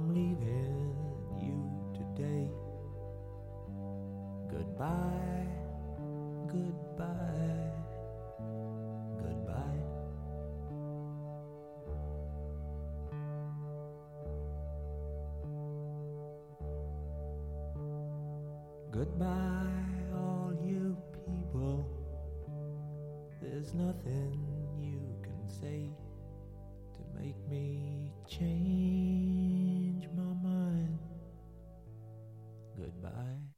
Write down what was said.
I'm leaving you today. Goodbye, goodbye, goodbye. Goodbye, all you people. There's nothing you can say to make me change my mind. Goodbye.